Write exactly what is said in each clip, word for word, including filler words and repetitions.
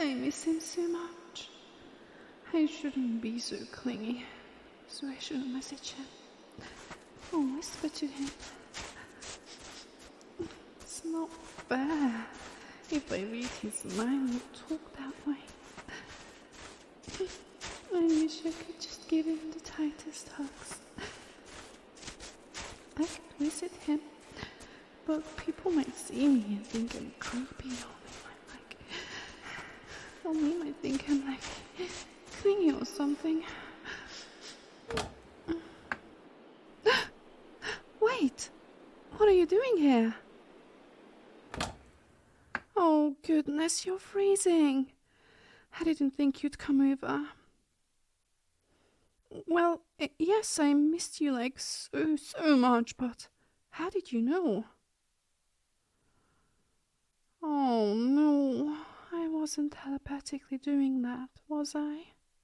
I miss him so much. I shouldn't be so clingy, so I shouldn't message him or whisper to him. It's not fair. If I read his mind, we'll talk that way. I wish I could just give him the tightest hugs. I could visit him, but people might see me and think I'm creepy, or they might like, or they might think I'm like clingy or something. Wait, what are you doing here? Oh goodness, you're freezing. I didn't think you'd come over. Well, yes, I missed you like so, so much, but how did you know? Oh no, I wasn't telepathically doing that, was I?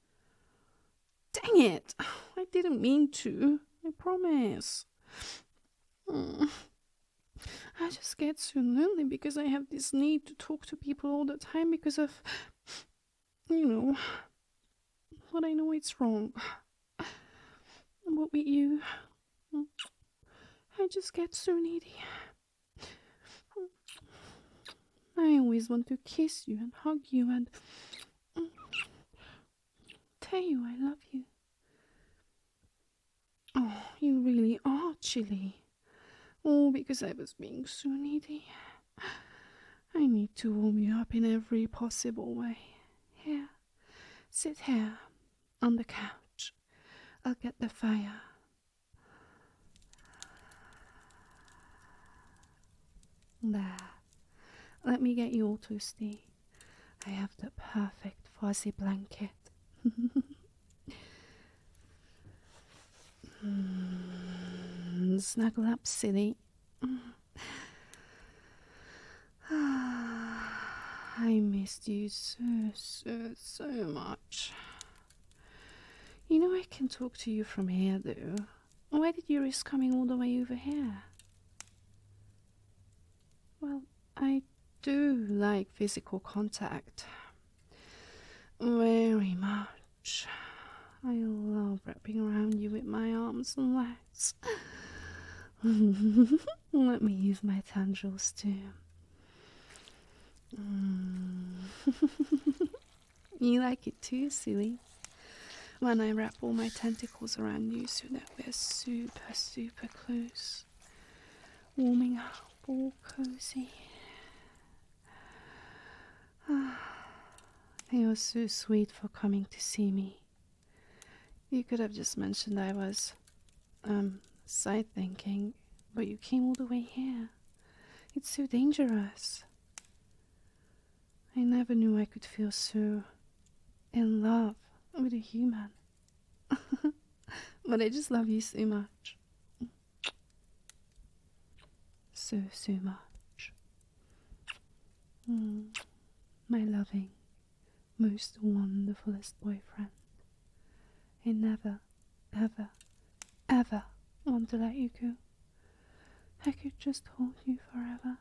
Dang it, I didn't mean to, I promise. Mm. I just get so lonely because I have this need to talk to people all the time because of, you know, but I know it's wrong. But with you, I just get so needy. I always want to kiss you and hug you and tell you I love you. Oh, you really are chilly. Oh, because I was being so needy. I need to warm you up in every possible way. Here, sit here on the couch. I'll get the fire. There. Let me get you all toasty. I have the perfect fuzzy blanket. mm, snuggle up, silly. I missed you so, so, so much. You know I can talk to you from here, though. Why did you risk coming all the way over here? Well, I do like physical contact. Very much. I love wrapping around you with my arms and legs. Let me use my tendrils too. Mm. You like it too, silly? When I wrap all my tentacles around you so that we're super, super close. Warming up, all cozy. You're so sweet for coming to see me. You could have just mentioned I was, um, side thinking, but you came all the way here. It's so dangerous. I never knew I could feel so in love with a human. But I just love you so much. So, so much. Mm. My loving, most wonderfulest boyfriend. I never, ever, ever want to let you go. I could just hold you forever.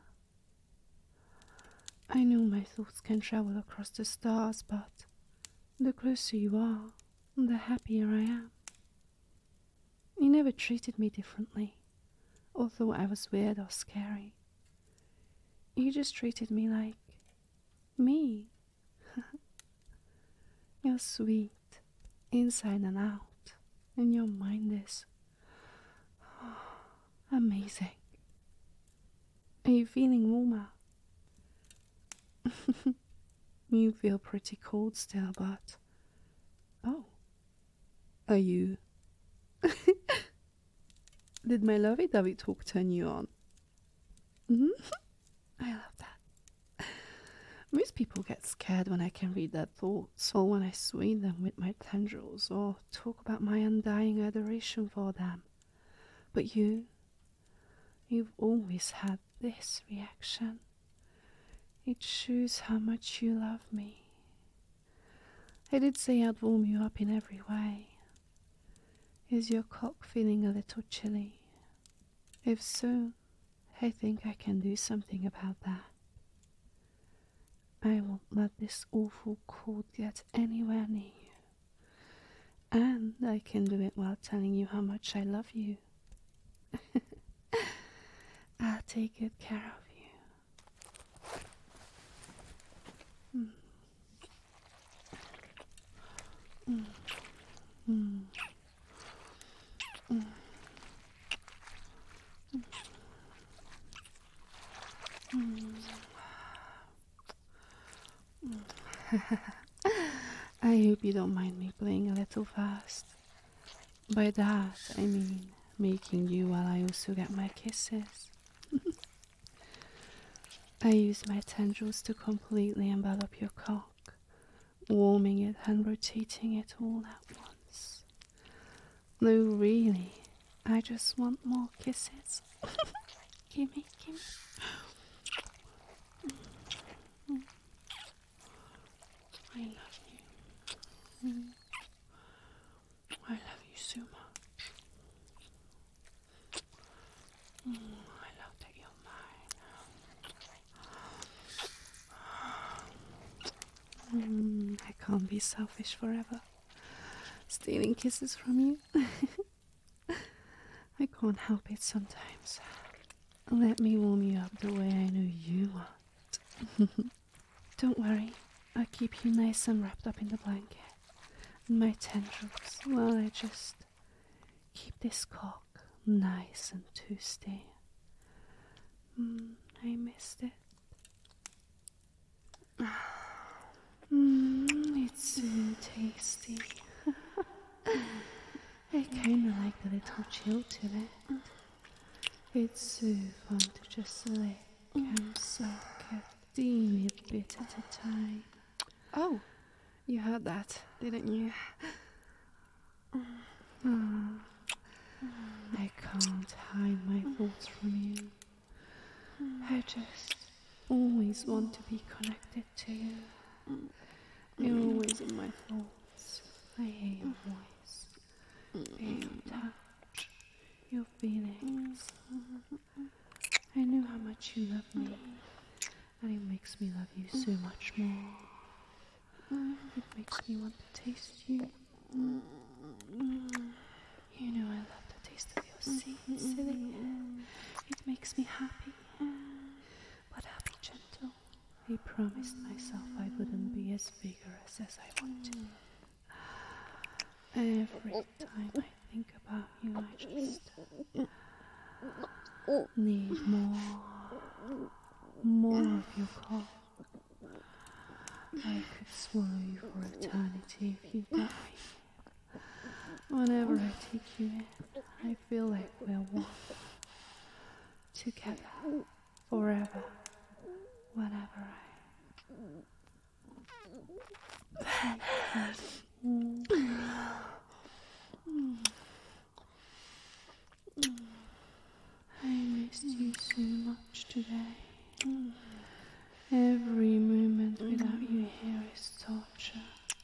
I know my thoughts can travel across the stars, but the closer you are, the happier I am. You never treated me differently, or thought I was weird or scary. You just treated me like me. You're sweet, inside and out, and your mind is amazing. Are you feeling warmer? You feel pretty cold still, but... Oh. Are you... Did my lovey-dovey talk turn you on? Mm-hmm. I love that. Most people get scared when I can read their thoughts, or when I sway them with my tendrils, or talk about my undying adoration for them. But you, you've always had this reaction. It shows how much you love me. I did say I'd warm you up in every way. Is your cock feeling a little chilly? If so, I think I can do something about that. I won't let this awful cold get anywhere near you. And I can do it while telling you how much I love you. I'll take good care of you. Mm. Mm. Mm. Mm. Mm. I hope you don't mind me playing a little fast. By that, I mean making you while I also get my kisses. I use my tendrils to completely envelop your cock, warming it and rotating it all at once. No, really, I just want more kisses. Gimme, gimme. I love you. I love you so much. I love that you're mine. Mm, I can't be selfish forever. Stealing kisses from you. I can't help it sometimes. Let me warm you up the way I know you want. Don't worry, I'll keep you nice and wrapped up in the blanket and my tendrils while I just keep this cock nice and toasty. Mm, I missed it. Mm, it's so tasty. I kinda like the little chill to it. It's so fun to just lick and suck a teeny bit at a time. Oh, you heard that, didn't you? Mm. I can't hide my thoughts from you. I just always want to be connected to you. You're always in my thoughts. I hear your voice, I hear your touch, your feelings. I know how much you love me, and it makes me love you so much more. It makes me want to taste you. You know I love the taste of your sea, silly. It makes me happy, but I'll be gentle. I promised myself I wouldn't be as vigorous as I want to. Every time I think about you, I just need more, more of your cock. I could swallow you for eternity if you let me. Whenever I take you in, I feel like we're one. Together, forever, whenever I... I missed you so much today. Every moment without you here is torture.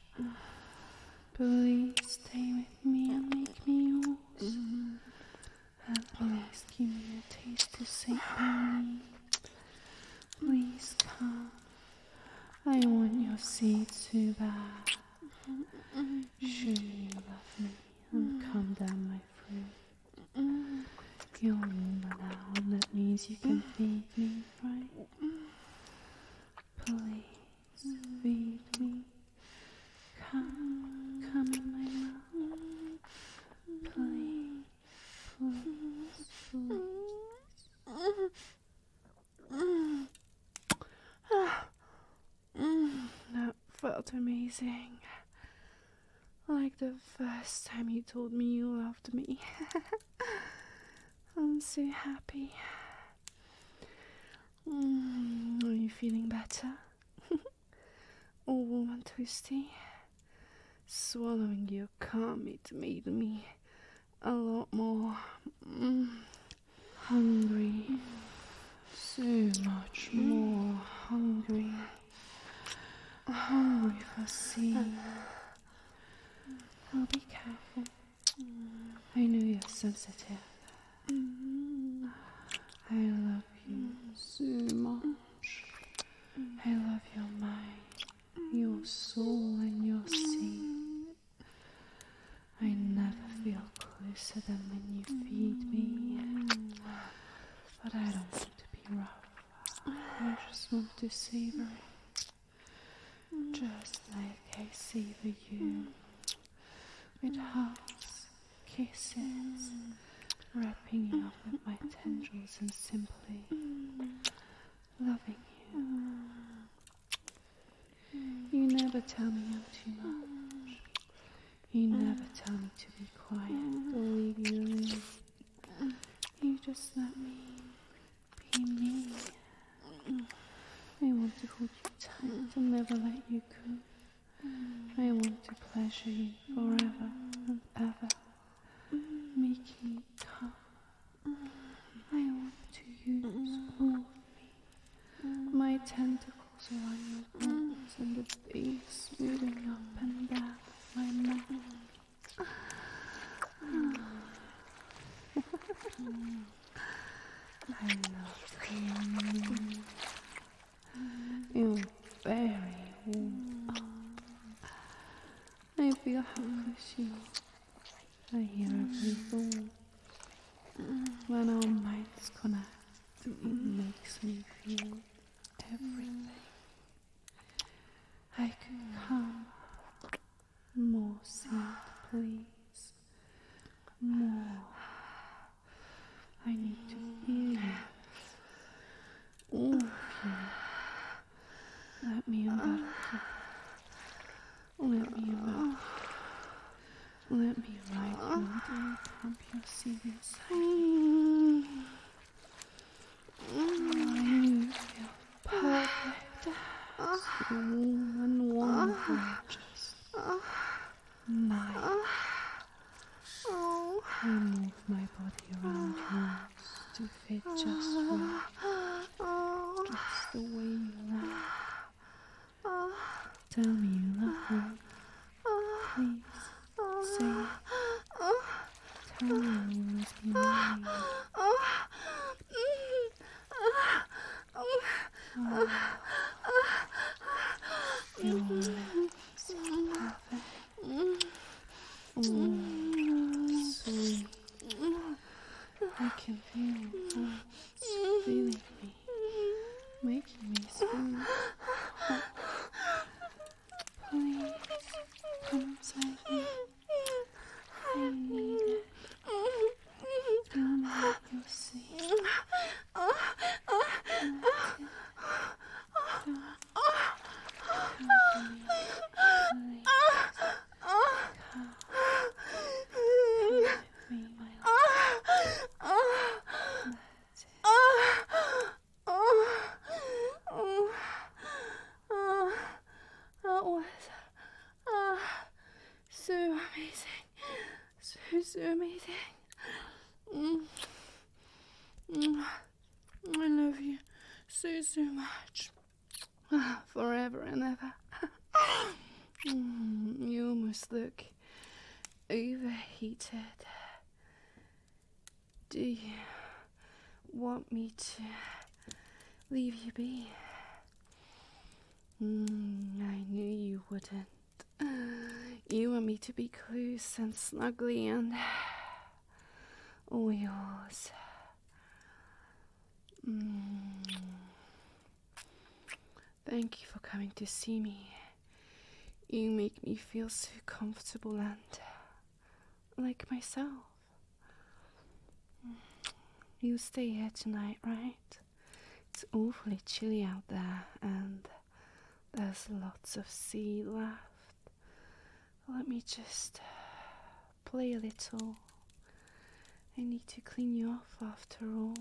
Please stay with me and make me yours. And please give me a taste to sate my need. Please come. I want your seed so bad. Show me you love me and come down my throat. You're warmer now, and that means you can feed me, right? Please feed me. Come, come in my mouth. Please, please, please. That felt amazing. Like the first time you told me you loved me. I'm so happy. Mm, are you feeling better? All warm and toasty? Swallowing your cum, it made me a lot more mm, hungry. So much more hungry. Hungry for seeing. Oh, be careful. I know you're sensitive. I love you so much. I love your mouth. rough. I just want to savor it, just like I savor you, with hugs, kisses, wrapping you up with my tendrils and simply loving you. You never tell me I'm too much. You never tell me to be quiet or leave you alone. You just let me be me. I want to hold you tight and never let you go. I want to pleasure you forever and ever, making you come. I want to use all of me, my tentacles around your bones and the base moving up and down my neck. I love you. You're very warm. I feel how close you are. I hear every thought. When our minds connect, it makes me feel everything. I could come. More scent, please. More. I need to feel you. All of you. Let me envelop you. Let me envelop you. Let me ride you until you pump your seed inside. You feel perfect. So warm and warm, gorgeous. Nice. I move my body around yours to fit just right. Just the way you like. Tell me you love me. Please say it. Tell me you'll always be mine. Oh, your lips are perfect. Oh, sweet. I can feel your thoughts feeling me, making me swoon. Please, come inside me. I need it. Tell me what you see. Don't come to me, please. Come. Come with me, my love. That's it. That was uh, so amazing. So, so amazing. Mm. Mm. I love you so, so much. Forever and ever. Mm, you almost look overheated. Do you want me to leave you be? Mm, I knew you wouldn't. You want me to be close and snuggly and all yours. Mm. Thank you for coming to see me. You make me feel so comfortable and like myself. You stay here tonight, right? It's awfully chilly out there and there's lots of sea left. Let me just play a little. I need to clean you off after all.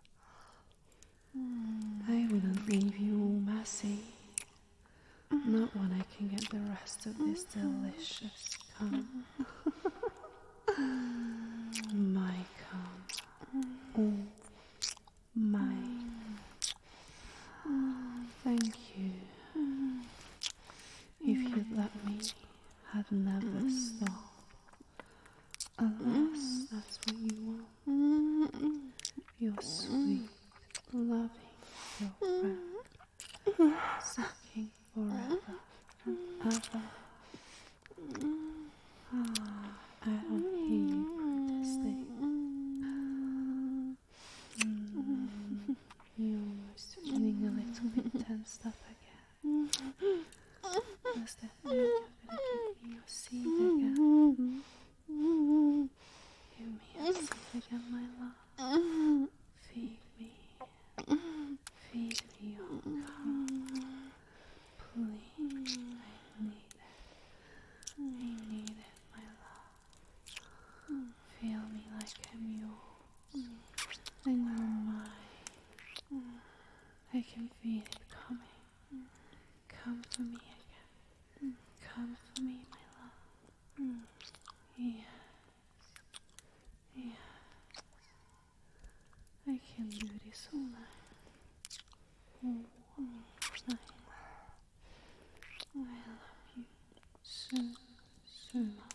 I wouldn't leave you all messy. Not when I can get the rest of this delicious cum. My cum. All mine. Thank you. If you'd let me, I'd never stop. Unless that's what you want. You're sweet, loving girlfriend, sucking forever and ever. Ah, I don't hear you protesting. Mm, you I can feel it coming. Come for me again. Come for me, my love. Yes. Yes. I can do this all night. Oh, I, I love you so, so much.